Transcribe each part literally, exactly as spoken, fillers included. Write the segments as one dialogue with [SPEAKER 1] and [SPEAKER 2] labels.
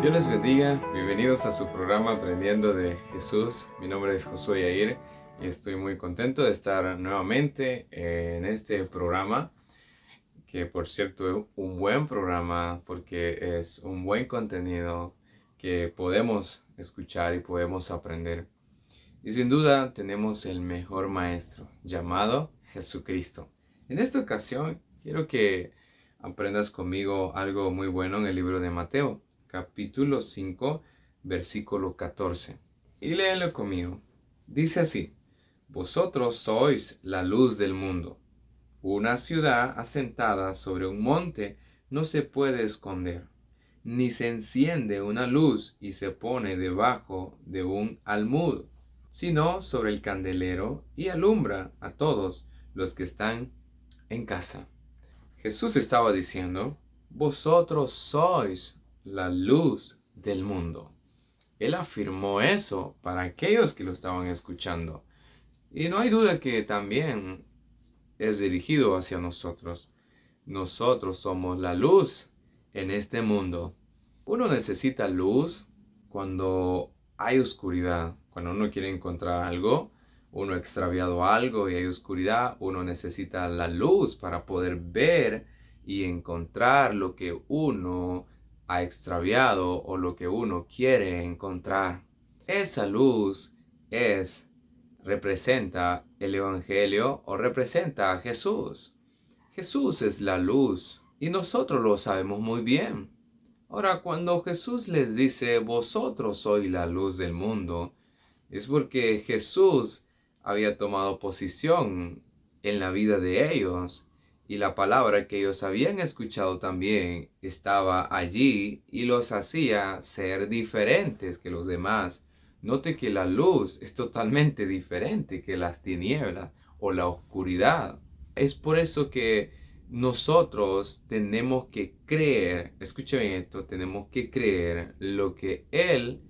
[SPEAKER 1] Dios les bendiga, bienvenidos a su programa Aprendiendo de Jesús. Mi nombre es Josué Yair y estoy muy contento de estar nuevamente en este programa, que por cierto es un buen programa porque es un buen contenido que podemos escuchar y podemos aprender. Y sin duda tenemos el mejor maestro llamado Jesucristo. En esta ocasión quiero que aprendas conmigo algo muy bueno en el libro de Mateo, capítulo cinco, versículo catorce. Y léelo conmigo. Dice así: Vosotros sois la luz del mundo. Una ciudad asentada sobre un monte no se puede esconder, ni se enciende una luz y se pone debajo de un almud, sino sobre el candelero y alumbra a todos los que están en casa. Jesús estaba diciendo: vosotros sois la luz del mundo. Él afirmó eso para aquellos que lo estaban escuchando. Y no hay duda que también es dirigido hacia nosotros. Nosotros somos la luz en este mundo. Uno necesita luz cuando hay oscuridad. Cuando uno quiere encontrar algo, uno ha extraviado algo y hay oscuridad, uno necesita la luz para poder ver y encontrar lo que uno ha extraviado o lo que uno quiere encontrar. Esa luz es, representa el Evangelio o representa a Jesús. Jesús es la luz y nosotros lo sabemos muy bien. Ahora, cuando Jesús les dice, vosotros sois la luz del mundo, es porque Jesús había tomado posición en la vida de ellos y la palabra que ellos habían escuchado también estaba allí y los hacía ser diferentes que los demás. Note que la luz es totalmente diferente que las tinieblas o la oscuridad. Es por eso que nosotros tenemos que creer, escuchen esto, tenemos que creer lo que Él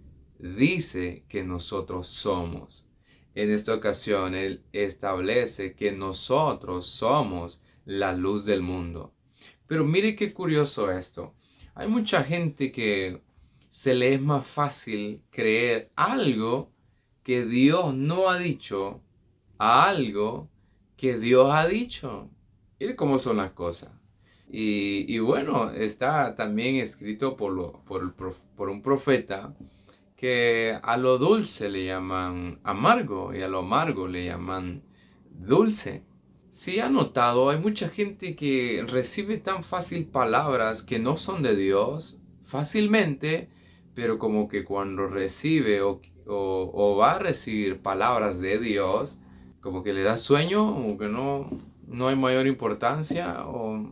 [SPEAKER 1] dice que nosotros somos. En esta ocasión, Él establece que nosotros somos la luz del mundo. Pero mire qué curioso esto. Hay mucha gente que se le es más fácil creer algo que Dios no ha dicho a algo que Dios ha dicho. Mire cómo son las cosas. Y, y bueno, está también escrito por, lo, por, el, por un profeta que a lo dulce le llaman amargo y a lo amargo le llaman dulce. Si ha notado, hay mucha gente que recibe tan fácil palabras que no son de Dios fácilmente, pero como que cuando recibe o, o, o va a recibir palabras de Dios, como que le da sueño, como que no, no hay mayor importancia o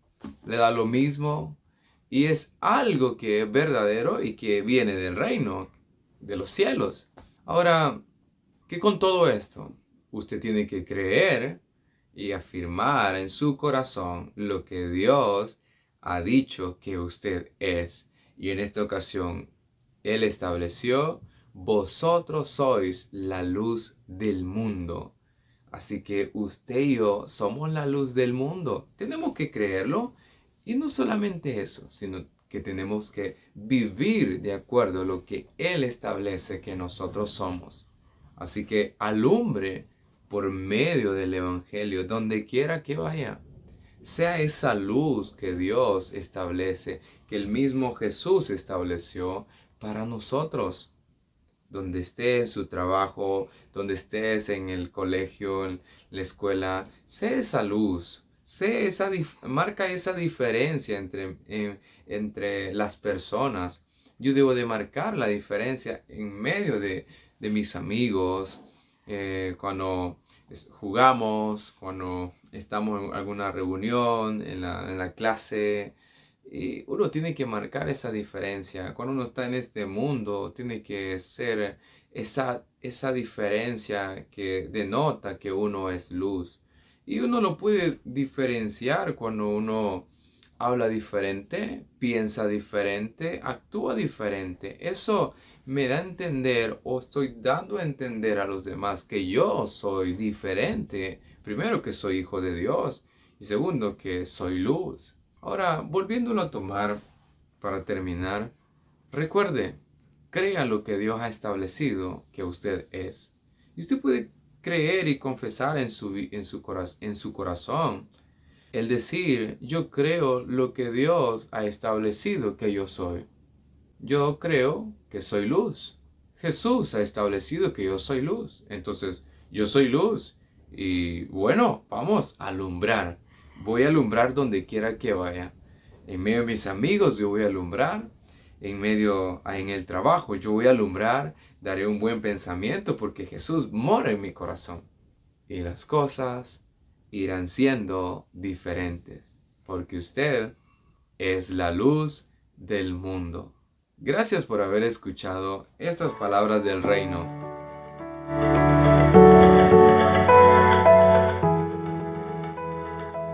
[SPEAKER 1] le da lo mismo. Y es algo que es verdadero y que viene del reino, de los cielos. Ahora, ¿qué con todo esto? Usted tiene que creer y afirmar en su corazón lo que Dios ha dicho que usted es. Y en esta ocasión, Él estableció, vosotros sois la luz del mundo. Así que usted y yo somos la luz del mundo. Tenemos que creerlo. Y no solamente eso, sino que tenemos que vivir de acuerdo a lo que Él establece que nosotros somos. Así que alumbre por medio del Evangelio donde quiera que vaya. Sea esa luz que Dios establece, que el mismo Jesús estableció para nosotros. Donde estés en su trabajo, donde estés en el colegio, en la escuela, sea esa luz. Sé esa, marca esa diferencia entre, en, entre las personas. Yo debo de marcar la diferencia en medio de, de mis amigos, eh, cuando jugamos, cuando estamos en alguna reunión, en la, en la clase. Y uno tiene que marcar esa diferencia. Cuando uno está en este mundo, tiene que ser esa, esa diferencia que denota que uno es luz. Y uno lo puede diferenciar cuando uno habla diferente, piensa diferente, actúa diferente. Eso me da a entender o estoy dando a entender a los demás que yo soy diferente. Primero, que soy hijo de Dios y segundo, que soy luz. Ahora, volviéndolo a tomar para terminar, Recuerde, crea lo que Dios ha establecido que usted es. Y usted puede creer y confesar en su, en su, en su corazón el decir, yo creo lo que Dios ha establecido que yo soy. Yo creo que soy luz. Jesús ha establecido que yo soy luz. Entonces, yo soy luz. Y bueno, vamos a alumbrar. Voy a alumbrar donde quiera que vaya. En medio de mis amigos yo voy a alumbrar. En medio, en el trabajo yo voy a alumbrar. Daré un buen pensamiento porque Jesús mora en mi corazón. Y las cosas irán siendo diferentes. Porque usted es la luz del mundo. Gracias por haber escuchado estas palabras del reino.